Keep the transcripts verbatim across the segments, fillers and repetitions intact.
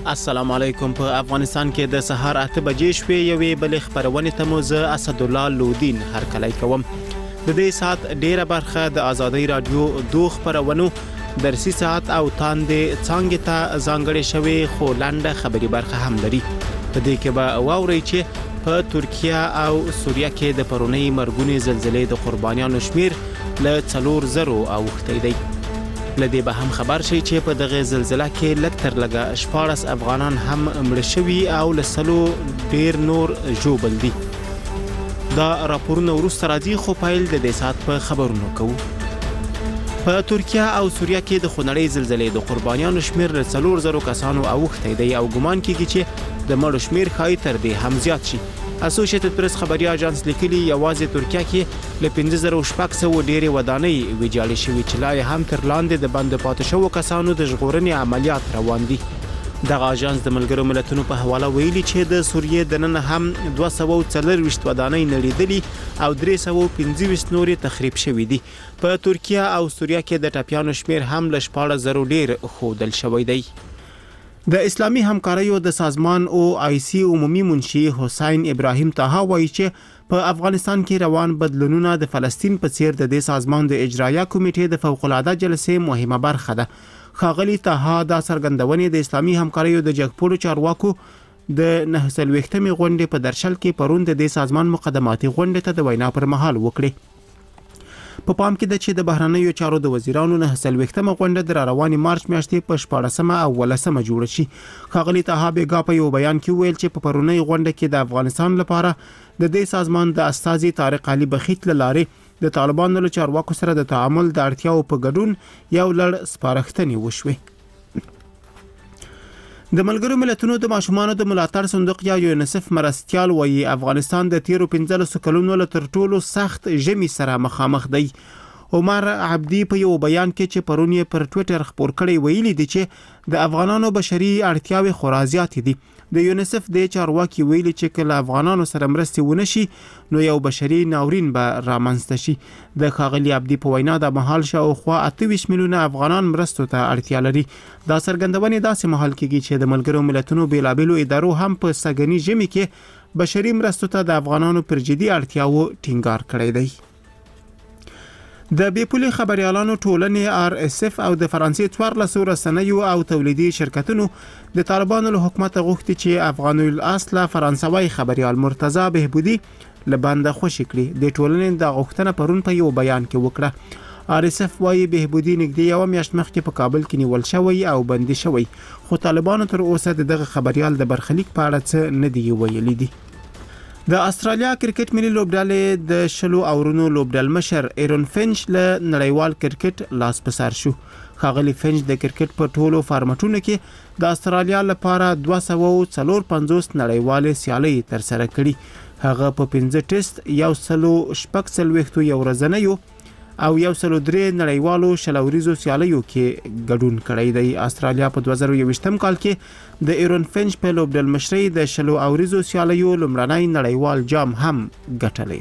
السلام علیکم. په افغانستان کې د سهار اته بجې شوې یوې بلې خبرونې ته مو زه اسدالله لودین هرکلی کوم. د دې ساعت ډیره برخه د آزادۍ رادیو دوه خبرونو درسي ساعت او تاندې څانګې ته ځانګړې شوې، خو لنډه خبري برخه هم لري. په دې کې به واورئ چې په ترکیه او سوریه کې د پرونی مرګونې زلزلې د قربانیانو شمیر له څلور زرو اوښتی دی. لدې به هم خبر شي چې په دغه زلزلہ کې لږ تر لږه شپاړس افغانان هم مړه شوي او له سلو ډیر نور ژوبل دي. دا راپورونه وروسته راځي، خو پیل د دې ساعت په خبرونو کوو. په ترکیه او سوریه کې د خونړۍ زلزلې د قربانیانو شمیر له څلور زرو کسانو اوښتی دی او ګمان کېږي چې د مړو شمیر ښایي تر دې هم زیات شي. اسوسییټډ پریس خبري اژانس لیکلي یوازې ترکیه کې له پنځه زره شپږ سوه ډېرې ودانۍ ویجاړې شوي چې لا هم تر لاندې د بند پاتې شوو کسانو د ژغورنې عملیات روان دي. دغه اژانس د ملګرو ملتونو په حواله ویلي چې د سوریې دننه هم دوه سوه څلرویشت ودانۍ نړېدلي او درې سوه پنځه ویشت نورې تخریب شوي دي. په ترکیه او سوریه کې د ټپیانو شمیر هم له شپاړس زرو ډیر ښودل شوی دی. د اسلامي همکاریو د سازمان او آی سی عمومي منشي حسین ابراهیم طه وایي چې په افغانستان کې روان بدلونونه د فلسطین په څیر د دې سازمان د اجرایه کمیټې د فوق العاده جلسې مهمه برخه ده. ښاغلي طه دا څرګندونې د اسلامي همکاریو د جګپوړو چارواکو د نهه څلوېښتمې غونډې په درشل کې پرون د دې سازمان مقدماتي غونډې ته د وینا پر مهال وکړې. په پام کې ده چې د بهرنیو چارو د وزیرانو نهه څلوېښتمه غونډه د راروانې مارچ میاشتې په شپاړسمه او ولسمه جوړه شي. ښاغلي طه بیګا په یو بیان کې ویل چې په پرونی غونډه کې د افغانستان لپاره د دې سازمان د استازي طارق علي بخیت له لارې د طالبانو له چارواکو سره د تعامل د اړتیاو په ګډون یو لړ سپارښتنې وشوې. د ملګرو ملتونو د ماشومانو د ملاتړ صندوق یا یونیسف مرستیال وایي افغانستان د تیرو پنځلسو کلونو له تر ټولو سخت ژمي سره مخامخ دی. عمر عبدي په یو بیان کې چې پرون یې پر ټویټر خپور کړی ویلي دی چې د افغانانو بشري اړتیاوې خورا زیاتې دي. د یونیسف د چارواکي ویلي چې کله افغانانو سره مرستې ونشي نو یو بشري ناورین به رامنځته شي. د ښاغلي عبدي په وینا د مهال شاوخوا اته ویشت میلیونه افغانان مرستو ته اړتیا لري. دا څرګندونې داسې مهال کېږي چې د ملګرو ملتونو بیلابیلو ادارو هم په سږني ژمي کې بشري مرستو ته د افغانانو پر جدي اړتیاو ټینګار کړی دی. د بیپولي خبريالانو ټولنې آر اس اف او د فرانسې څوارلسو رسنیو او تولیدي شرکتونو د طالبانو له حکومت غوښتي چې افغاني الاصل فرانسوي خبريال مرتضی بهبودي له بنده خوشي کړي. د ټولنې د غوښتنه پرون په یو بیان کې وکړه. آر اس اف وايي بهبودي نږدې یو میاشت مخکې په کابل کې نیول شوی او بندي شوی، خو طالبانو تر اوسه دغه خبريال د برخلیک په اړه څه نه دی ویلي دي. د استرالیا کرکټ ملي لوبډلې د شلو اورونو لوبډل مشر ایرون فینچ له نړیوال کرکټ لاس په سر شو. ښاغلي فینچ د کرکټ په ټولو فارمټونو کې د استرالیا لپاره دوه سوه څلور پنځوس نړیوالې سیالۍ ترسره کړي. هغه په پنځه ټیسټ یو سلو شپږ څلوېښتو یو ورځنیو او یو سلو درې نړیوالو شلوریزو سیالیو کې ګډون کړی دی. استرالیا په دوه زره یوویشتم کال کې د ایرون فینچ په لوبډل مشرۍ د شلو اوریزو سیالیو لومړنی نړیوال جام هم ګټلی.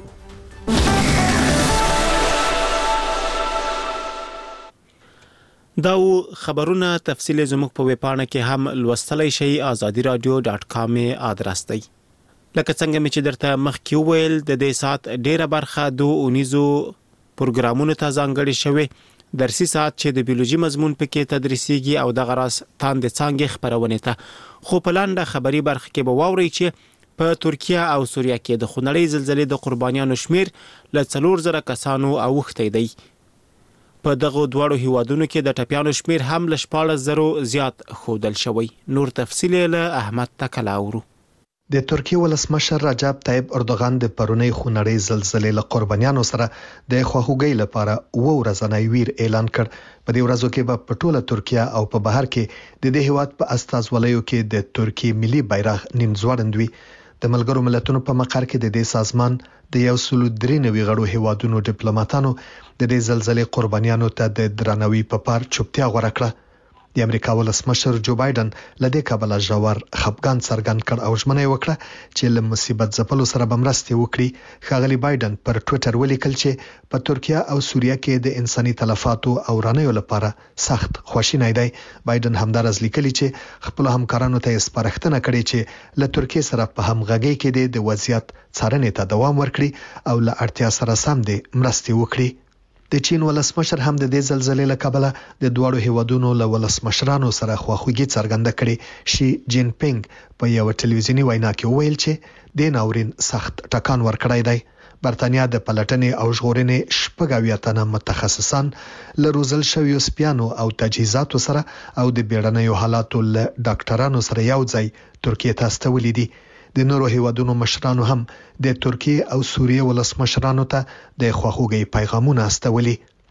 دا خبرونه تفصیل زموږ په ویبپاڼه کې هم لوستلی شئ. آزادي رادیو ډاټ کام آدرس دی. لکه څنګه مې چې درته مخکې وویل د دې ساعت ډیره برخه دوه اونیزو پروګرامونو ته ځانګړې شوې. درسي ساعت چې د بیولوژي مضمون پکې تدریسیږي او د غراس تاندې څانګې خبرونه ته. خو په لاندې خبري برخه کې به واورئ چې په ترکیه او سوریه کې د خونړۍ زلزلې د قربانیانو شمیر له څلور زره کسانو اوښتی دی. په دغه دواړو هیوادونو کې د ټپیانو شمیر هم له شپاړس زرو زیات ښودل شوی. نور تفصیل له احمد تکل اورو. د ترکیه ولسمشر رجب طیب اردوغان د پرونی خونړۍ زلزلې له قربانیانو سره د خواخوږۍ لپاره اوه ورځنی ویر اعلان کړ. په دې ورځو کې به په ټوله ترکیه او په بهر کې د دې هیواد په استازولیو کې د ترکیه ملي بیرغ نیم ځوړند وي. د ملګرو ملتونو په مقر کې د دې سازمان د یو سلو درې نوي غړو هیوادونو ډیپلوماټانو د دې زلزلې قربانیانو ته د درناوي په پار چوپتیا غوړه کړه. د امریکا ولسمشر جو بایدن لدې کابل ژور خپګان څرګند کړ او ژمنه وکړه چې له مصیبت ځپلو سره به مرسته وکړي. ښاغلي بایدن پر ټوئیټر ولیکل چې په ترکیه او سوریه کې د انساني تلفاتو او رانیو لپاره سخت خواشینی دی. بایدن همدارس لیکلي چې خپل همکارانو ته سپارښتنه کړې چې له ترکیه سره په همغږي کې د وضعیت څارنې ته دوام ورکړي او له اړتیا سره سم د مرستې وکړي. د چین ولسمشر هم د دې زلزلې له کبله د دواړو هیوادونو له ولسمشرانو سره خواخوږي څرګنده کړې. شي جین پینګ په یو ټلویزیوني وینا کې وویل چې د ناورین سخت ټکان ورکړی دی. برتانیا د پلټنې او ژغورنې شپږ اویا تنه متخصصان له روزل شویو سپیانو او تجهیزاتو سره او د بیړنیو حالاتو له ډاکټرانو سره یو ځای ترکیه ته استولي دي. د نورو هیوادونو مشرانو هم د ترکیه او سوریه ولسمشرانو ته د خواخوږي پیغامونه استولي.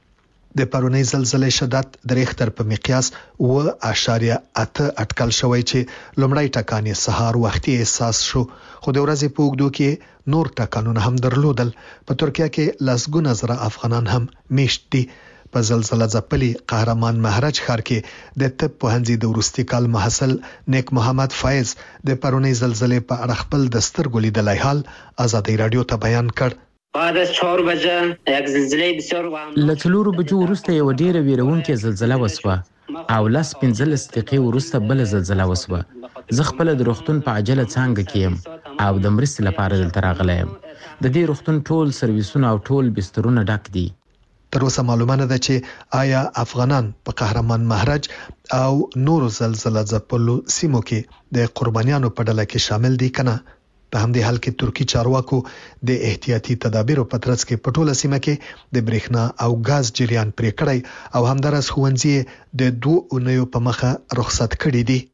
د پرونی زلزلې شدت د ریختر په مقیاس اوه اعشاریه اته اټکل شوی چې لومړی ټکان یې سهار وختي احساس شو، خو د ورځې په اوږدو کې نور ټکانونه هم درلودل. په ترکیه کې لسګونه زره افغانان هم میشت دي. په زلزلہ ځپلي قهرمان مهرج ښار کې د طب پوهنځي د وروستي کال محصل نیک محمد فایز د پرونی زلزلې په اړه خپل د سترګو لیدلی حال آزادۍ رادیو ته بیان کړ. بعد از چهار بجه یک زلزله بسیار له څلورو بجو وروسته یو ډیره ویرونکې زلزله وسوه او لس پنځلس دقیقې وروسته بل زلزله وسوه. زه خپل د روغتون په عجله څانګه کې یم او د مرستې لپاره دلته راغلی یم. د دې روغتون ټول سرویسونه او ټول بسترونه ډک دي. تر اوسه معلومه نه ده چې آیا افغانان په قهرمان مهرج او نورو زلزلہ ځپلو سیمو کې د قربانیانو په ډله کې شامل دي کنه. په همدې حال کې ترکی چارواکو د احتیاطي تدابیرو په ترڅ کې په ټوله سیمه کې د برېښنا او غاز جریان پرې کړی او همدارس ښوونځي د دوه اونیو په مخه رخصت کړي دي.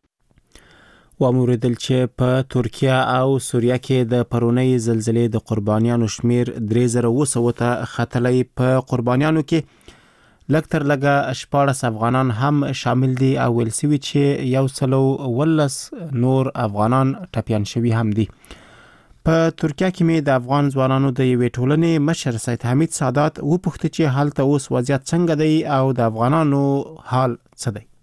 واموردل چې په ترکیه او سوریه کې د پرونی زلزلې د قربانیانو شمیر درې زره اوه سوه ته ختلی. په قربانیانو کې لږ تر لږه شپاړس افغانان هم شامل دي او ویل سوي چې یو سل او اوولس نور افغانان ټپیان شوي هم دي. په ترکیه کې مې د افغان ځوانانو د یوې ټولنې مشر سید حمید سادات وپوښتل چې هلته اوس وضعیت څنګه دی او د افغانانو حال څه دی.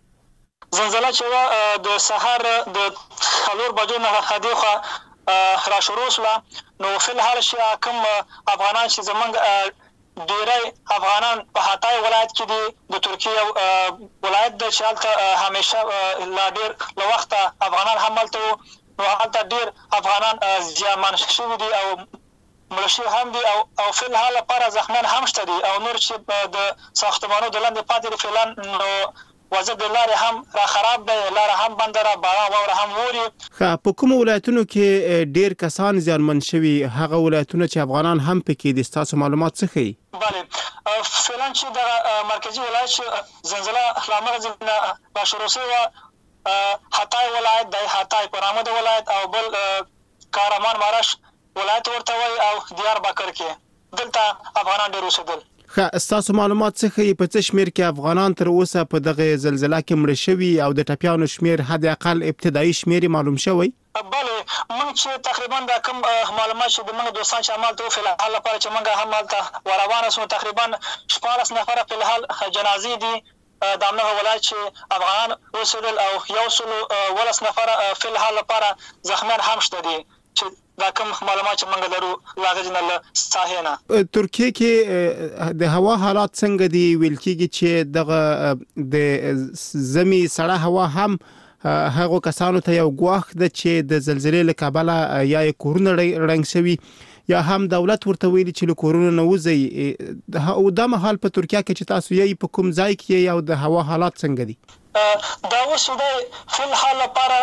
زلزله چې د سهار د څلور بجو نه هدیخه را شروع شوه، نو فی الحال چې کوم افغانان چې زمونږ ډیری افغانان په حتای ولایت کې دي، د ترکیه ولایت د چې هلته همیشه لا ډیر له وخته افغانان هم هلته وو، نو هلته ډیر افغانان زیانمن شوي دي او مړه شوي هم دي او فی الحال لپاره زخمیان هم شته دي او نور چې د ساختمانو د لاندې پاتې دي فعلا نو وضع د لارې هم را خراب دی، لاره هم بنده ده، باران واوره هم اوري. ښه، په کومو ولایتونو کې ډیر کسان زیانمن شوي، هغه ولایتونه چې افغانان هم پکې دي، ستاسو معلومات څه ښیي؟ بله، فعلا چې دغه مرکزي ولایت چې زلزله له همغه ځای نه را شروع شوې وه، حتای ولایت دی، حتای پرامد ولایت او بل کارمان مارش ولایت ورته وایي او دیار بکر کې دلته افغانان ډېر اوسېدل. ښه، ستاسو معلومات څه ښیي په څه شمیر کې افغانان تر اوسه په دغه زلزله کې مړه شوي او د ټپیانو شمیر حد اقل ابتدایي شمیر معلوم شوی؟ بله، موږ چې تقریبا دا کوم معلومات چې د موږ دوستان چې همالته وو فی الحال لپاره چې موږ هم هلته وروانه شو، تقریبا شپاړس نفره فی الحال جنازې دي د همدغه ولایت چې افغانان اوسېدل او یو سل اوولس نفره فی الحال لپاره زخمیان هم شته دي چې دا کوم معلومات چې موږ لرو له هغې نه له ساحې نه. ترکیه کې د هوا حالات څنګه دي؟ ویل کېږي چې دغه د زمي سړه هوا هم هغو کسانو ته یو ګواښ ده چې د زلزلې له کبله یا یې کورونه ړنګ شوي یا هم دولت ورته ویلي چې له کورونو نه وځئ. او دا مهال په ترکیه کې چې تاسو یې په کوم ځای کې او د هوا حالات څنګه دي؟ دا اوس دی فی الحال لپاره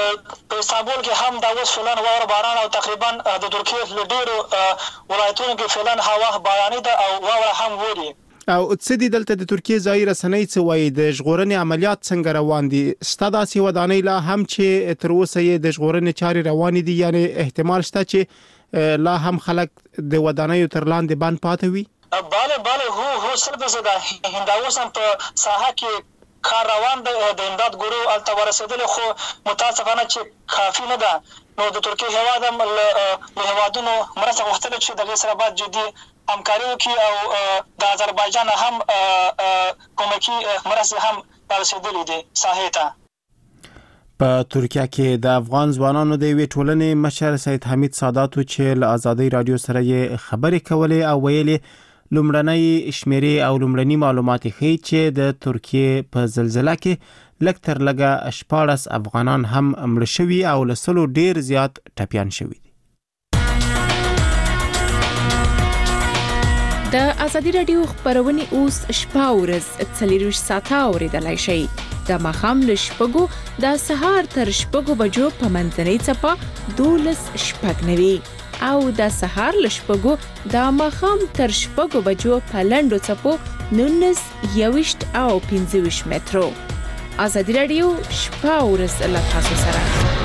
په استانبول کې هم دا اوس فعلا واوره باران او تقریبا د ترکیې له ډېرو ولایتونو کې فعلا هوا باراني ده او واوره هم ووري. او څه دي دلته د ترکیې ځایي رسنۍ څه وایي؟ د ژغورنې عملیات څنګه روان دي؟ ستا داسې ودانۍ لا هم چې تر اوسه یې د ژغورنې چارې روانې دي، یعنې احتمال شته چې لا هم خلک د ودانیو تر لاندې بند پاتې وي؟ بله بله، هو هو سل فیصده همدا اوس هم په ساحه کې کار روان دی، د امداد ګروه هلته ورسېدلې، خو متاسفانه چې کافي نه ده. نو د ترکیې هېواد هم له هېوادونو مرسته غوښتلې چې د هغې سره باید جدي همکاري وکړي او د اذربایجان هم کومکي مرستې هم رسیدلي دي ساحې ته. په ترکیه کې د افغان ځوانانو د یوې ټولنې مشر سید حمید ساداتو چې له آزادۍ رادیو سره یې خبرې کولې او ویلې لومړنۍ شمیرې او لومړني معلومات ښیي چې د ترکیه په زلزله کې لږ تر لږه شپاړس افغانان هم مړه شوي او له سلو ډیر زیات ټپیان شوي دي. د آزادي رادیو خبرونه اوس شپه ورځ څلور ساعته اوریدلای شئ. د ماښام له شپږو د سهار تر شپږو بجو په منځنۍ څپه دولس شپږ نوي او د سهار له شپږو د ماښام تر شپږو بجو په لنډو څپو نولس یویشت او پنځه ویشت مترو. آزادي رادیو شپه ورځ له تاسو سره.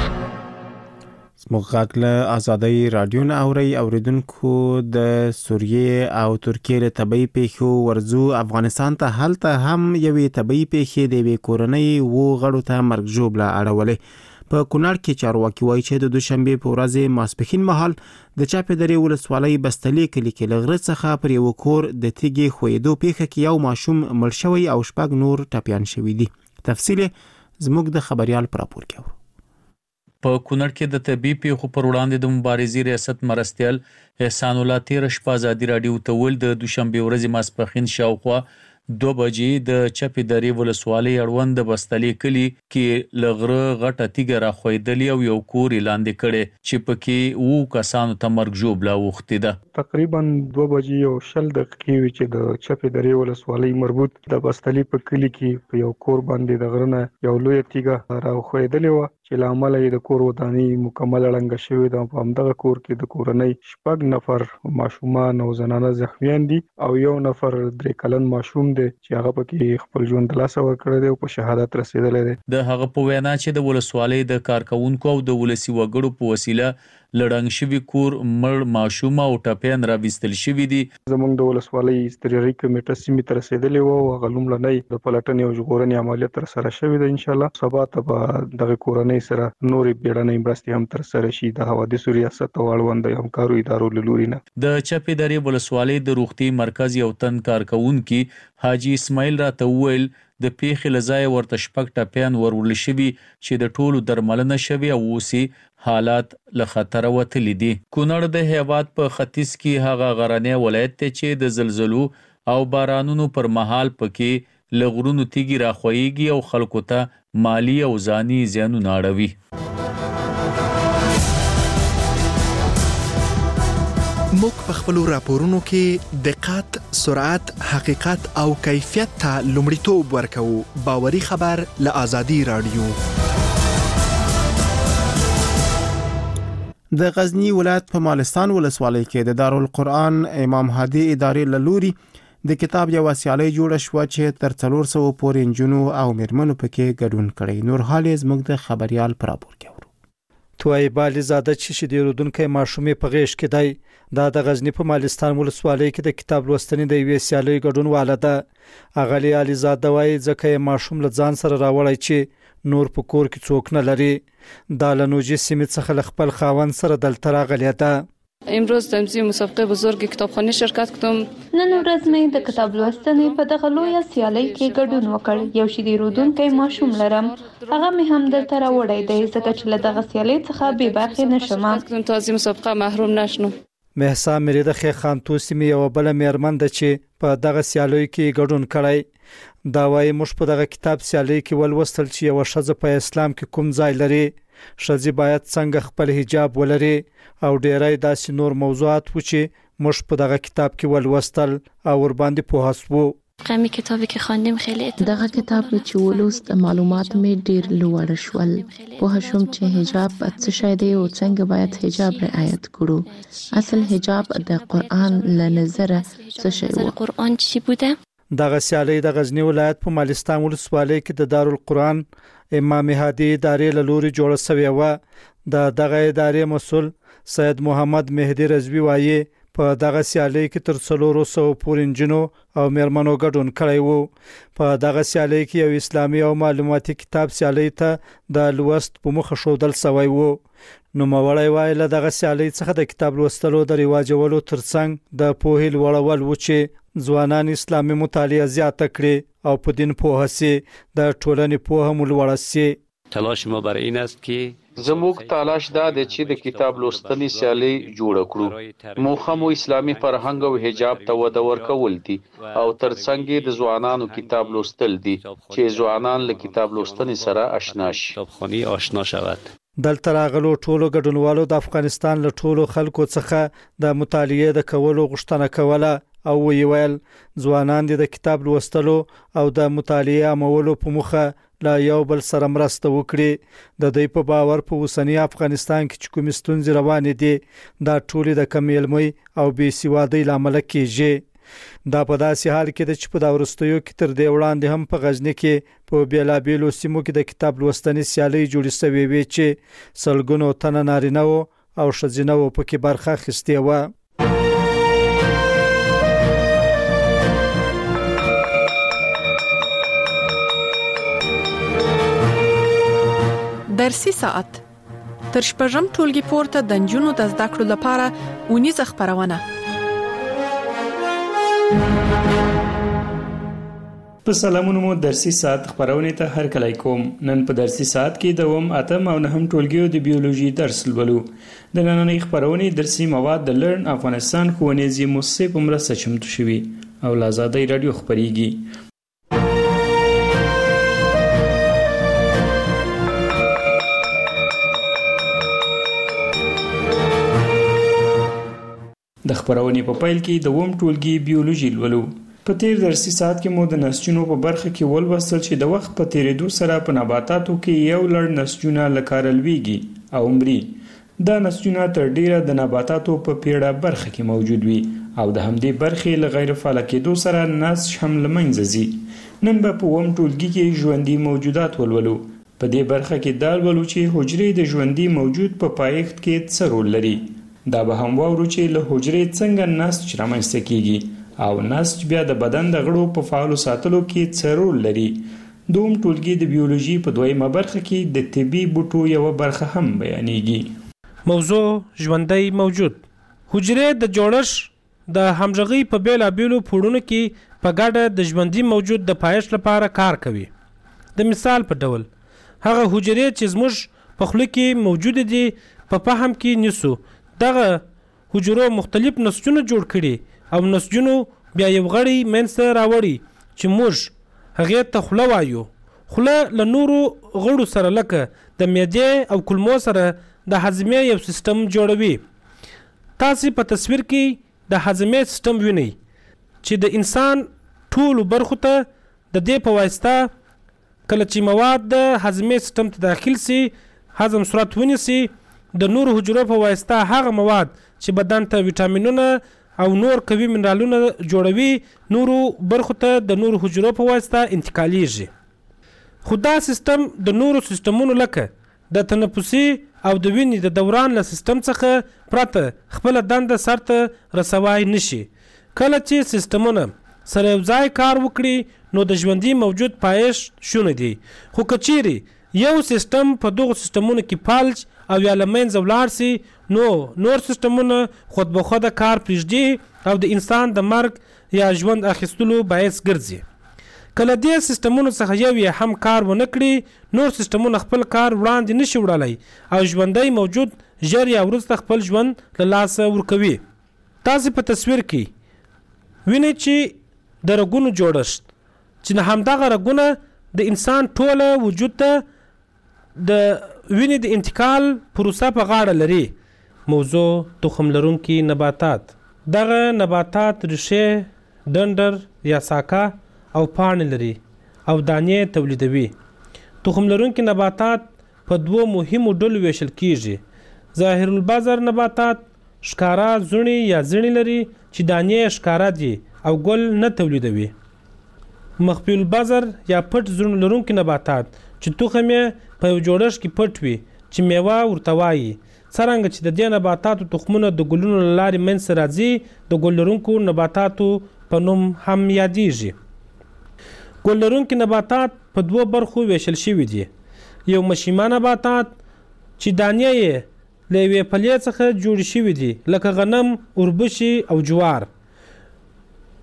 زموږ غږ له آزادۍ رادیو نه اورئ. اوریدونکو د سوریې او ترکیې له طبعي پیښو ورځو افغانستان ته. هلته هم یوې طبعي پیښې د یوې کورنۍ اوو غړو ته مرګ ژوبله اړولې. په کونړ کې چارواکي وایي چې د دوشنبې په ورځ ماسپښین مهال د چاپې درې ولسوالۍ بستلې کلي کې له غره څخه پر یو کور د تیږې ښویېدو پیښه کې یو ماشوم مړ شوی او شپږ نور ټپیان شوي دي. تفصیل زموږ د خبريال پر راپور کې اورو. په کونړ کې د طبي پیښو پر وړاندې د مبارزې ریاست مرستیال احسان الله تیر شپه آزادي رادیو ته ول د دوشنبه ورځې ماسپښین شاوخوا دو بجې د چپې درې ولسوالۍ اړوند د بستلې کلي کې لغره غټه تیګه را خویدلې او یو کور لاندې کړي چې پکې وو کسانو ته مرګ ژوبله وخته ده. تقریبا دو بجې او شل دقیقې چې د چپې درې ولسوالۍ مربوط د بستلې په کلي کې په یو کور باندې د غرنه یو لوی تیګه را خویدلې و چې لامل یې د کور ودانی مکمل ړنګ شوی د په همدغه کور کې د کورنۍ شپږ نفر ماشومان او زنانه زخمیان دي او یو نفر درې کلن ماشوم دی چې هغه پکې خپل ژوند لاس ور کړی دی او په شهادت رسیدلی دی. د هغه په وینا چې د ولسوالۍ د کارکونکو او د ولسی وګړو په وسیله لړنګ شوی کور مړ ماشوم او ټپیان را وستل شوی دي. زمونږ د ولسوالۍ استریری کمیټه سیمې ته رسیدلې وو او غلوملنۍ د پلټنې او ژغورنې عملیات تر سره شوی دی. ان شاء الله سبا ته به دغه کورنۍ سره نورې بیړنۍ مرستې هم تر سره شي د حوادثو ریاست او اړوند همکارو ادارو له لوري نه. د چپې درې ولسوالۍ د روغتي مرکز یو تن کارکونکي حاجی اسماعیل راته وویل د پیښې لزای ورته شپږ ټپیان ورول شوي چې د ټولو درملنه شوي او اوسي حالات له خطر وتلی دي. کونړ د هیواد په ختیځ کې هغه غرنی ولایت ته چې د زلزلو او بارانونو پر مهال پکې لغرونو تیږي راخويږي او خلکو ته مالی او ځاني زیانونه اړوي. موږ په خپل راپورونو کې دقت، سرعت، حقیقت او کیفیت ته لومړیتوب ورکوو. باوري خبر له آزادي رادیو. د غزنی ولایت په مالستان ولسوالۍ کې د دارالقرآن امام هادي ادارې له لوري د کتاب یو سیالي جوړه شو چې تر څلور سوه پورې انجونو او میرمنو پکې ګډون کړي. نور حال زموږ د خبريال پر راپور کې اورو. توای بالی زاده چې شیدیرودونکو ماشومې په غیش کې دی. دا د غزنی په مالستان ولسوالۍ کې د کتاب لوستنې د یوې سیالۍ ګډون واله ده. اغلی علي زاده وايي ځکه ماشوم له ځان سره راوړی چې نور په کور کې څوک نه لري. دا له نوجي سیمې څخه ل خپل خاوند سره دلته راغلی ده. امروز تمزی مسابقه بزرگ کتابخانه شرکت کردم. نن ورځ مې د کتاب لوستنې په دغه لویه سیالۍ کې ګډون وکړ. یو شیدیرودونکی ماشوم لرم. هغه مې هم دلته راوړی دی ځکه چې له دغه سیالۍ څخه بې برخې نشم. تا از این مسابقه محروم نشم. مهسا مریده خې خان توسی مې یو بل میرمن ده چې په دغه سیالۍ کې ګډون کړی. دا وايي موږ په دغه کتاب سیالۍ کې ولوستل چې یو ښځه په اسلام کې کوم ځای لري. ښځې باید څنګه خپل حجاب ولري او ډیری داسې نور موضوعات و چې موږ په دغه کتاب کې ولوستل او ور باندې پوه شوو. قمی کتابی که خواندم خیلی دغه کتاب چې ولوست معلومات مې ډیر لوړ شول. په شوم چې حجاب څه شی دی او څنګه باید حجاب رعایت کړو. اصل حجاب د قرآن له نظره څه شی و. قرآن چی بوده؟ دغه سیالۍ د غزنی ولایت په مالستان ولسوالۍ کې د دارالقرآن امام هادي ادارې له لوري جوړه شوې و. د دغه ادارې مسؤل سید محمد مهدی رضوی وايي په دغه سیالۍ کې تر څلورو سوو پورې انجنو او میرمنو ګډون کړی وو. په دغه سیالۍ کې یو اسلامي او معلوماتي کتاب سیالۍ ته د لوست په مخه ښودل شوی وو. نو مولای وایي له دغه سیالۍ څخه د کتاب لوستلو د رواجولو ترڅنګ د پوهې لوړول و چې ځوانان اسلامي مطالعه زیاته کړي او په دین پوهه سي د ټولنې پوهه مو لوړه سي. تلاش ما بر این است که زموږ تلاش دا دی چې د کتاب لوستنې سیالي جوړ کړو. موخه مو اسلامي فرهنګ او حجاب ته وده ورکول دي او ترڅنګ د ځوانانو کتاب لوستل دي چې ځوانان له کتاب لوستنې سره آشنا شي. کتابخوانی آشنا شود. دلته راغلو ټولو ګډونوالو د افغانستان له ټولو خلکو څخه د مطالعې د کولو غوښتنه کوله او ویل ځوانان د کتاب لوستلو او د مطالعې عملولو په مخه لا یو بل سره مرسته وکړي. د دوی په باور په اوسنی افغانستان کې چې کوم ستونزې روانې دي دا ټول د کم علمۍ او بې سوادۍ لامل کیږي. دا په داسې حال کې د چې په دا وروستیو کې تر دې وړاندې هم په غزني کې په بیلابیلو سیمو کې د کتاب لوستنې سیالۍ جوړې شوې وې چې سلګونو تنه نارینه وو او ښځینه وو پکې برخه اخیستې وه. درسي ساعت تر شپږم ټولګي پورته د نجونو د زده کړو لپاره اونیزه خپرونه. په سلامونو مو درسي ساعت خبرونه ته هر کله کوم. نن په درسي ساعت کې دوم اتم او نهم ټولګیو د بیولوژي درس لولو. د نننۍ خبرونه درسي مواد د لرن افغانستان ښوونیزي مؤسسې په مرسته چمتو شوي او له آزادۍ رادیو خبريږي. د خبرونې په پیل کې د ووم ټولګي بیولوژي لولو. په تیر درسي ساعت کې مو د نسجونو په برخه کې ولوستل چې د وخت په تیریدو سره په نباتاتو کې یو لړ نسجونه لکاره لویږي او مري. دا نسجونه تر ډیره د نباتاتو په پیړه برخه کې موجود وي او د همدې برخې له غیر فعال کېدو سره نسج هم له منځه ځي. نن به په ووم ټولګي کې ژوندي موجودات ولولو. په دې برخه کې دا ولولو چې حجرې د ژوندي موجود په پایښت کې څه رول لري. دا به هم واورو چې له حجرې څنګه نسج رامنځته کیږي او نسج بیا د بدن د غړو په فعالو ساتلو کې څه رول لري. دوم ټولګي د بیولوژي په دویمه برخه کې د طبي بوټو یو برخه هم بیانېږي. موضوع ژوندی موجود. حجرې د جوړښت د همغږي په بیلابیلو پوړونو کې په ګډه د ژوندي موجود د پایښت لپاره کار کوي. د مثال په ډول هغه حجرې چې زموږ په خوله کې موجود دي په فهم کې نیسو دغه حجرو مختلف نسجونه جوړ کړي او نسجونو بیا یو غړی منځته راوړي چې موږ هغه ته خوله وایو. خوله له نورو غړو سره لکه د معدې او کولمو سره د هضمې یو سیستم جوړوي. تاسو په تصویر کې د هضمې سیستم وینئ چې د انسان ټولو برخو ته د دې په واسطه کله چې مواد د هضمې سیستم ته داخل سي هضم صورت ونیسي د نورو حجرو په واسطه هغه مواد چې بدن ته ویټامینونه او نور قوي منرالونه جوړوي نورو برخو ته د نورو حجرو په واسطه انتقالیږي. خو دا سیستم د نورو سیستمونو لکه د تنفسي او د وینې د دوران له سیستم څخه پرته خپل دنده سرته رسوای نشي. کله چې سیستمونه سره یو ځای کار وکړي نو د ژوندي موجود پایښت شونه دي. خو کچيري یو سیستم په دغه سیستمونو کې فلج او یا لمنځه ولاړ سي نو نور سیستمونه خود به خود کار پرېږدي او د انسان د مرګ یا ژوند اخیستلو باعث ګرځي. کله دې سیستمونو څخه یو یې هم کار ونه کړي نور سیستمونه خپل کار وړاندې نشي وړلای او ژوندی موجود ژر یا وروسته خپل ژوند له لاسه ورکوي. تاسو په تصویر کې وینئ چې د رګونو جوړښت چې همدغه رګونه د انسان ټوله وجود ته د وینې د انتقال پروسه په غاړه لري. موضوع تخم لرونکي نباتات. دغه نباتات ریښې ډنډر یا ساکه او پاڼې لري او دانې تولیدوي. تخم لرونکي نباتات په دوو مهمو ډلو ویشل کیږي. ظاهر البذر نباتات ښکارا زړې یا زړې لري چې دانې ښکارا دي او ګل نه تولیدوي. مخفي البذر یا پټ زړه لرونکي نباتات چې تخم یې په یو جوړښت کې پټ وي چې میوه ورته وایي. څرنګه چې د دې نباتاتو تخمونه د ګلونو له لارې منځته راځي د ګل لرونکو نباتاتو په نوم هم یادیږي. ګل لرونکي نباتات په دوو برخو ویشل شوي دي. یو مشیمه نباتات چې دانې یې له یوې پلې څخه جوړې شوي دي لکه غنم، اوربشې او جوار.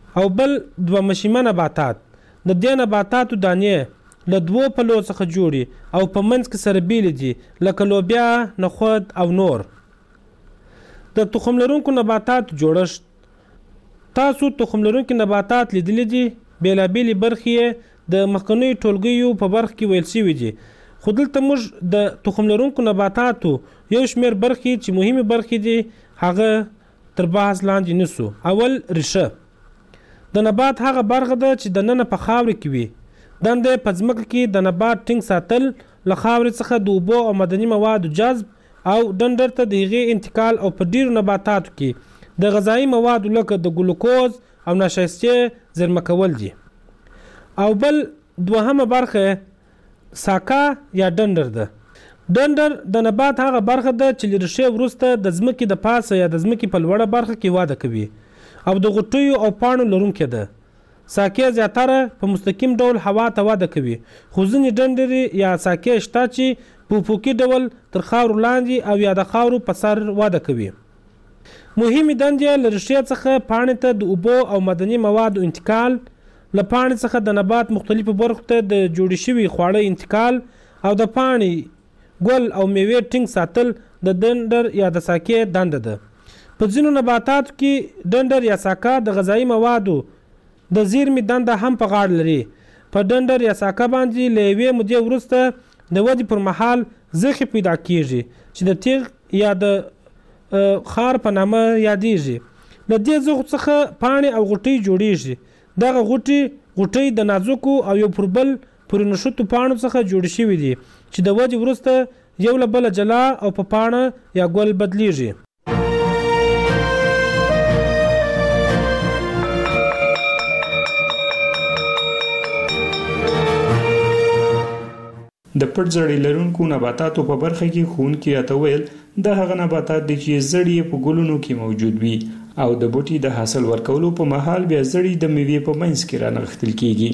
او بل دوه مشیمه نباتات. د دې نباتاتو دانې له دوو پلو څخه جوړي او په منځ کې سره بیل دي لکه لوبیا، نخود او نور. د تخم لرونکو نباتاتو جوړښت. تاسو تخم لرونکي نباتات لیدلی دي. بیلابیلې برخې د مخکنیو ټولګیو په برخه کې ویل شوي دي، خو دلته موږ د تخم لرونکو نباتاتو یو شمېر برخې چې مهمې برخې دي هغه تر بحث لاندې نیسو. اول، ریښه. د نبات هغه برخه ده چې دننه په خاورې کې وي. دنده یې په ځمکه کې د نبات ټینګ ساتل، له خاورې څخه د اوبو او معدني موادو جذب او ډنډر ته د هغې انتقال، او په ډیرو نباتاتو کې د غذایی موادو لکه د ګلوکوز او نشایستې زیرمه کول دي. او بل دوهمه برخه ساکا یا ډنډر ده. ډنډر د نبات هغه برخه ده چې له ریښې وروسته د ځمکې د پاسه یا د ځمکې په لوړه برخه کې وده کوي او د غوټیو او پاڼو لرونکې ده. ساکې زیاتره په مستقیم ډول هوا ته وده کوي، خو ځینې ډنډرې یا ساکې شته چې په افقي ډول تر خاورو لاندې او یا د خاورو په سر وده کوي. مهمې دندې له ریښې څخه پاڼې ته د اوبو او معدني موادو انتقال، له پاڼې څخه د نبات مختلفو برخو ته د جوړې شوي خواړه انتقال، او د پاڼې، ګل او میوې ټینګ ساتل د ډنډر یا د ساکې دنده ده. په ځینو نباتاتو کې ډنډر یا ساکه د غذایی موادو د زیرمې دنده هم په غاړه لري. په ډنډر یا ساکه باندې له یوې مودې وروسته د ودې پر مهال زخې پیدا کیږي چې د تیغ یا د خار په نامه یادیږي. له دې زخو څخه پاڼې او غوټۍ جوړیږي. دغه غوټي غوټۍ د نازکو او یو پر بل پورې نښتو پاڼو څخه جوړې شوي دي چې د ودې وروسته یو له بله جلا او په پاڼه یا ګل بدلیږي. د پټ زړې لرونکو نباتاتو په برخه کې ښوونکي راته ویل دا هغه نباتات دي چې زړې یې په ګلونو کې موجود وي او د بوټي د حاصل ورکولو په مهال بیا زړې د میوې په منځ کې رانغښتل کیږي.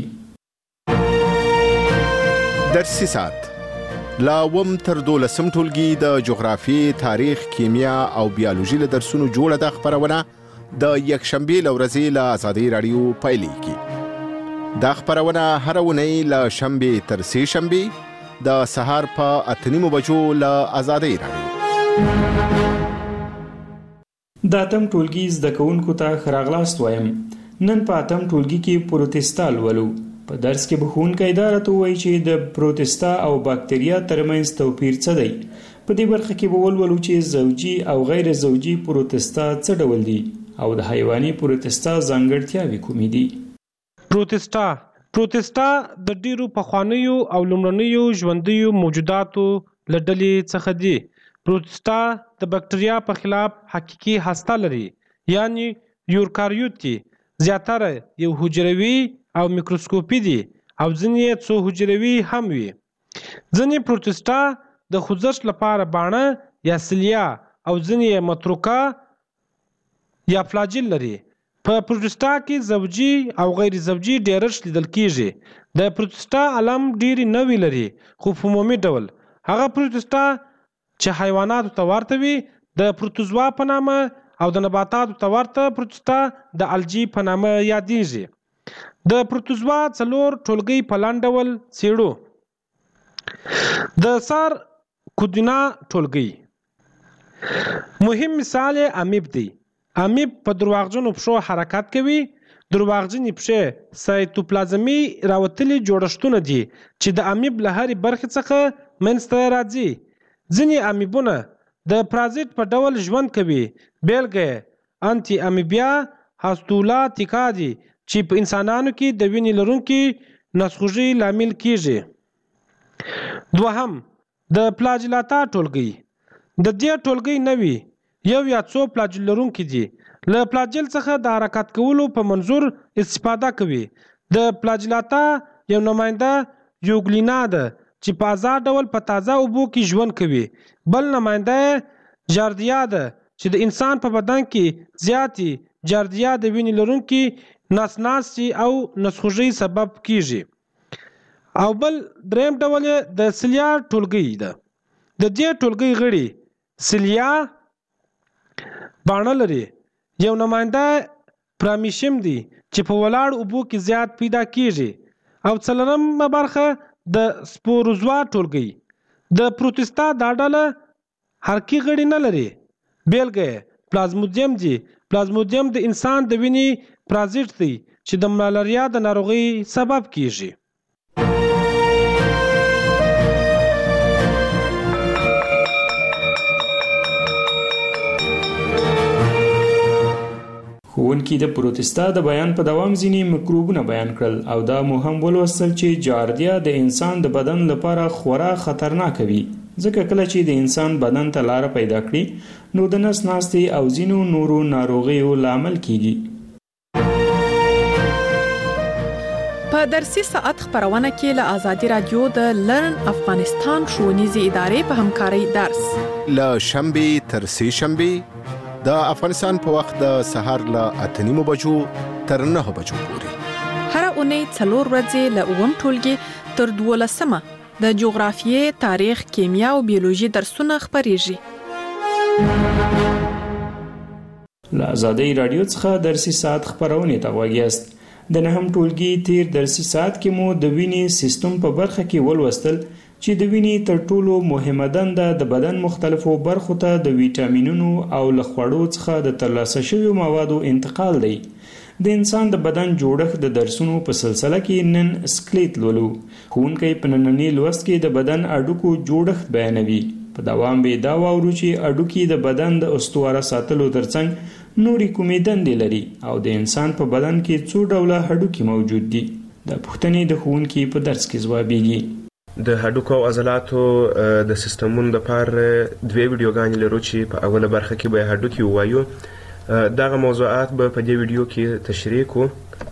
درسي ساعت لا وم تر دولسم ټولګي د جغرافي، تاریخ، کیمیا او بیولوژي له درسونو جوړه د خبرونه د یکشنبې له ورځې له آزادۍ راډیو پیلېږي. دا خبرونه هره اونۍ له شنبې تر سې شنبې د سهار په اته نیمو بجو له آزادۍ راډیو. د اتم ټولګي زده کوونکو ته ښه راغلاست وایم. نن په اتم ټولګي کې پروتستا لولو. په درس کې به ښوونکی دا راته ووایي چې د پروتستا او باکتریا ترمنځ توپیر څه دی. په دې برخه کې به ولولو چې زوجي او غیر زوجي پروتستا څه ډول دي او د حیواني پروتستا ځانګړتیاوې کومې دي. پروتستا پروتستا د ډیرو پخوانیو او لومړنیو ژوندیو موجوداتو له ډلې څخه دي. پروتستا د بکټریا په خلاف حقیقي هسته لري، یعنی یوکاریوت دي. زیاتره یو حجروي او میکروسکوپي دي او ځینې څو حجروي هم وي. ځینې پروتستا د خوځښت لپاره باڼه یا سیلیا او ځینې متروکه یا فلاجیل لري. په پروتستا کې زوجي او غیر زوجي ډیرښت لیدل کیږي. د پروتستا علم ډیری نوی لري، خو په عمومي ډول هغه پروتستا چې حیواناتو ته ورته وي د پروتوزوا په نامه او د نباتاتو ته ورته پروتستا د الجی په نامه یادیږي. د پروتوزوا څلور ټولګي په لاندې ډول څېړو. د سار کودینا ټولګي مهم مثال امیب دی. امیب په درواغجنو پښو حرکت کوي. درواغجنې پښې سایتوپلازمي راوتلي جوړښتونه دي چې د امیب له هرې برخې څخه منځته راځي. ځینې امیبونه د پرازیت په ډول ژوند کوي. بیلګه یې انټي امیبیا هاستولاتیکا دي چې په انسانانو کې د وینې لرونکي نسخوږي لامل کیږي. دوهم، د پلاجلاتا ټولګي. د دې ټولګي نوي یو یا څو پلاجل لرونکي دي. له پلاجل څخه د حرکت کولو په منظور استفاده کوي. د پلاجلاتا یو نماینده یوګلینا ده چې په آزاد ډول په تازه اوبو کې ژوند کوي. بل نماینده جاردیا ده چې د انسان په بدن کې زیاتې جاردیا د وینې لرونکي نسناسي او نسخوږي سبب کیږي. او بل دریم ډول د سیلیا ټولګي ده. د دې ټولګي غړي سیلیا باڼه لري. یو نماینده پرامیشیم دی چې په ولاړ اوبو کې زیات پیدا کیږي او څلورمه برخه د سپوروزوا ټولګي د پروتستا دا ډله حرکي غړي نه لري. بیلګه پلازموډیم دی. پلازموډیم د انسان د وینې پرازیت دی چې د ملاریا د ناروغۍ سبب کیږي. ښوونکي د پروتستا د بیان په دوام ځینې مکروبونه بیان کړل او دا مو هم ولوستل چې جاردیا د انسان د بدن لپاره خورا خطرناک وي، ځکه کله چې د انسان بدن ته لاره پیدا کړي نو د نس ناستې او ځینو نورو ناروغیو لامل کیږي. په درسي ساعت خبرونه کې له آزادي رادیو د لرن افغانستان ښوونیزې ادارې په همکارۍ درس له شنبې تر سې شنبې د افغانستان په وخت د سهار له اته نیمو بجو تر نهه بجو پورې هر اونۍ څلور ورځې له اووم ټولګي تر دولسمه د جغرافیې، تاریخ، کیمیا او بیولوژي درسونه خبرېږي. له آزادۍ رادیو څخه درسي ساعت خبرونه ته غوږ یاست. د نهم ټولګي تیر درسي ساعت کې مو د وینې سیستم په برخه کې ولوستل چې د وینې تر ټولو مهمه دنده د بدن مختلفو برخو ته د ویټامینونو او له خوړو څخه د ترلاسه شویو موادو انتقال دی. د انسان د بدن جوړښت د درسونو په سلسله کې نن سکلیټ لولو. ښوونکی په ننني لوست کې د بدن اډوکو جوړښت بیانوي. په دوام به دا واورو چې اډوکي د بدن د استواره ساتلو ترڅنګ نورې کومې دندې لري او د انسان په بدن کې څو ډوله هډوکي موجود دي. د پوښتنې د ښوونکي په درس کې ځوابیږي. د هډوکو او عضلاتو د سیستمونو لپاره دوه ویډیوګانې لرو چې په اوله برخه کې به هډوکي ووایو. دغه موضوعات به په دې ویډیو کې تشریح کوو.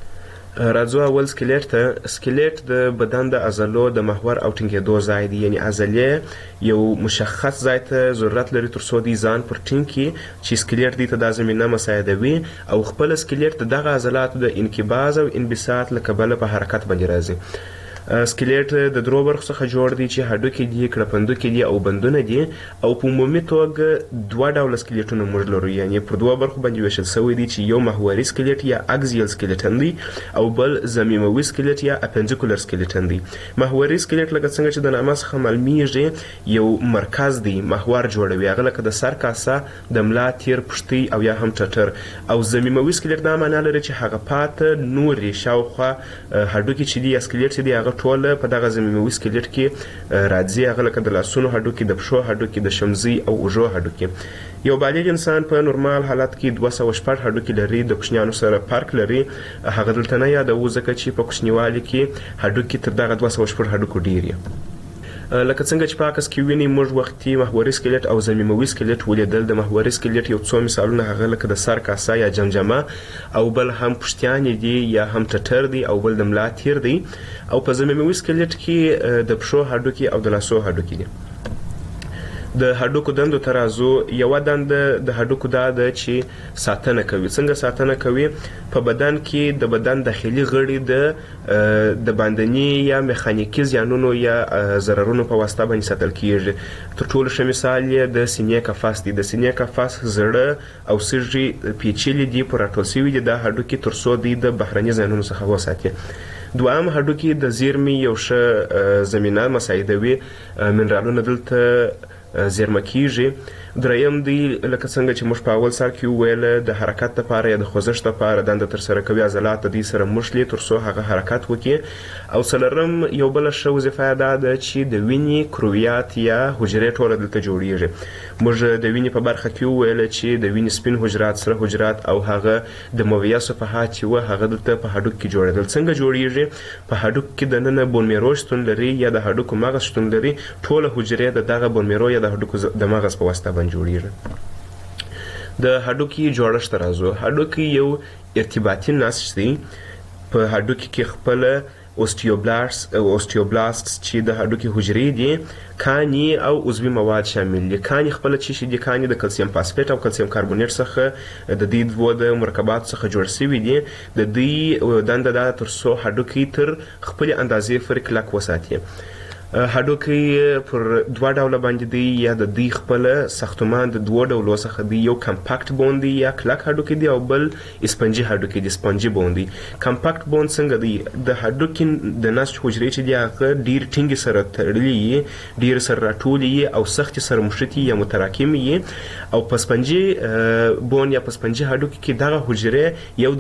راځو اول سکلیټ ته. سکلیټ د بدن د عضلو د محور او ټینګېدو ځای دی، یعنی عضلې یو مشخص ځای ته ضرورت لري تر څو دی ځان پر ټینګ کړي چې سکلیټ دی ته دا زمینه مساعدوي او خپل سکلیټ د دغه عضلاتو د انقباض او انبساط له کبله په حرکت باندې راځي. سکلیټ د درو برخو څخه جوړ دی چې هډوکي دي، کړپندوکي دي او بندونه دي او په عمومي توګه دوه ډوله سکلیټونه موږ لرو، یعنی پر دوه برخو باندې ویشل شوی دی چې یو محوري سکلیټ یا اکزیل سکلیټن دی او بل زمیموي سکلیټ یا اپنډیکولر سکلیټن دی. محوري سکلیټ لکه څنګه چې د نامه څخه معلومیږي یو مرکز دی، محور جوړوي، هغه لکه د سر کاسه، د ملا تیر، پښتۍ او یا هم ټټر. او زمیموي سکلیټ دا معنا لري چې هغه پاته نورې شاوخوا هډوکي چې دي یا سکلیټ چې دی هغه ټول په دغه زمیموي سکلیټ کې راځي، هغه لکه د لاسونو هډوکي، د پښو هډوکي، د شمزي او اوږو هډوکي. یو بالغ انسان په نورمال حالت کې دوه سوه شپږ هډوکي لري، د کوچنیانو سره فرق لري. هغه دلته نه یادوو ځکه چې په کوچنیوالي کې هډوکي تر دغه دوه سوه شپږ هډوکو ډېر دي. لکه څنګه چې په عکس کې ویني موږ وختي محوري سکلیټ او زمیموي سکلیټ ولیدل. د محوري سکلیټ یو څو مثالونه هغه لکه د سر کاسه یا جمجمه او بل هم پښتیانې دي یا هم ټټر دی او بل د ملا تیر دی. او په زمیموي سکلیټ کې د پښو هډوکي او د لاسو هډوکي دي. د هډوکو دندو ته راځو. یوه دنده د هډوکو دا ده چې ساتنه کوي. څنګه ساتنه کوي؟ په بدن کې د بدن داخلي غړي د د باندني یا میخانیکي زیانونو یا ضررونو په واسطه باندې ساتل کیږي. تر ټولو ښه مثال یې د سینې قفس دی. د سینې قفس زړه او سږي پیچلي دي، په راټول شوي دي دا هډوکي تر څو دوی د بهرني زیانونو څخه وساتي. دوام هډوکي د زیرمې یو ښه زمینه مساعدوي، منرالونه دلته زیرمه کیږي. دریم دی لکه څنګه چې موږ په اول سر کې وویل د حرکت لپاره یا د خوځښت لپاره دنده ترسره کوي، عضلات د دې سره مښلي تر څو هغه حرکت وکړي. او څلورم یو بله ښه وظیفه دا ده چې د وینې کرویات یا حجرې ټوله دلته جوړیږي. موږ د وینې په برخه کې وویل چې د وینې سپین حجرات، سره حجرات او هغه د مویه صفحات چې وه هغه دلته په هډوک کې جوړېدل. څنګه جوړیږي؟ په هډوک کې دننه بون میرو شتون لري یا د هډوکو مغز شتون لري. ټوله حجرې د دغه بون میرو یا د هډوکو د مغز په واسطه باندې جوړیږي. د هډوکي جوړښت ته راځو. هډوکي یو ارتباطي نسج دی. په هډوکي کې خپله اوستیوبلاست اوستیوبلاست چې د هډوکي حجرې دي، کاني او عضوي مواد شامل دي. کاني خپله چې شي دي، کاني د کلسیم فاسفیټ او کلسیم کاربونیټ څخه د دې دوو د مرکباتو څخه جوړ شوي دي. د دوی دنده دا تر څو هډوکي تر خپلې اندازې پورې کلک وساتي. هډوکي پر دوه ډوله باندې دی، یا د دوی خپل ساختمان د دوه ډولو څخه دی، یو کمپاکټ بون دی یا کلک هډوکي دی او بل اسپنجي هډوکي دی، سپنجي بون دی. کمپاکټ بون څنګه دی؟ د هډوکي د نسج حجرې چې دی هغه ډیر ټینګ سره تړلي، ډیر سره راټولي او سخت سره مشتي یا متراکمي، او په سپنجي بون یا په سپنجي هډوکي کې دغه حجرې یو